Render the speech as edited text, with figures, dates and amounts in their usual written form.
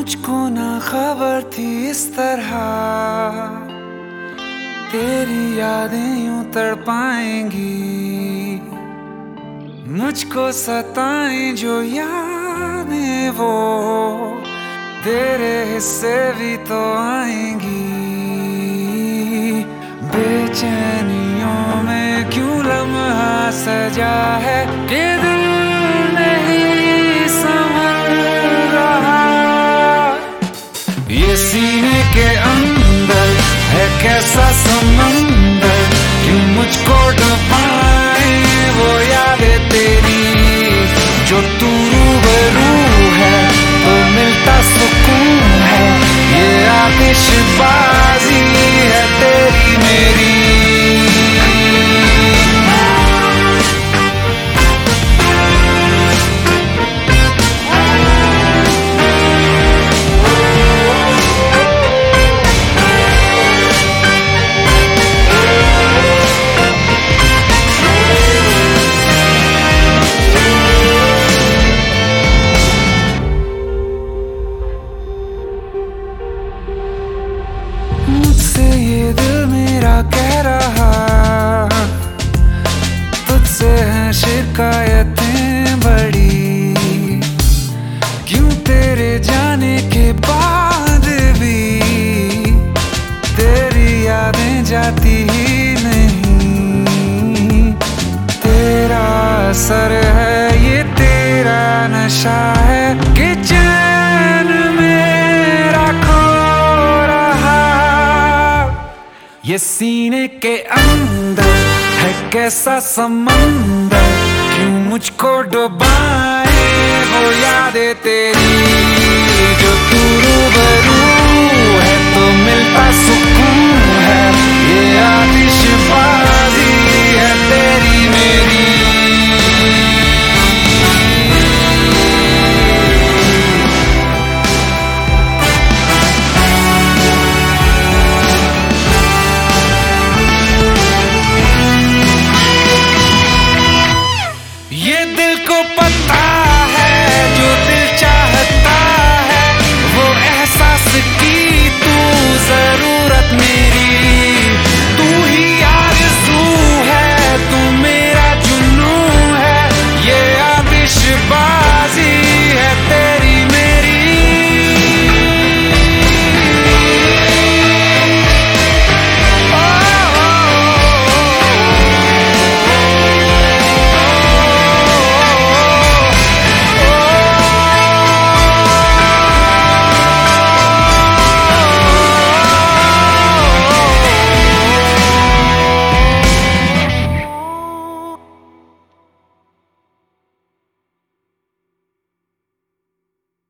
मुझको ना खबर थी इस तरह तेरी यादें यूं तड़पाएंगी। मुझको सताएं जो यादें वो तेरे हिस्से भी तो आएंगी। बेचैनियों में क्यों लम्हा सजा है कि दिल नहीं संभल रहा। ये सीने के अंदर है कैसा समंदर, क्यों मुझको डुबाए वो यादें तेरी। जो तू रूबरू है तो मिलता सुकून है, ये आतिशबाजी है तेरी मेरी। मुझसे ये दिल मेरा कह रहा, तुझसे है शिकायतें बड़ी। क्यों तेरे जाने के बाद भी तेरी यादें जाती ही नहीं। तेरा असर है ये तेरा नशा है कि चैन मेरा खो रहा। ये सीने के अंदर है कैसा समंदर, क्यों मुझको डुबाए वो यादें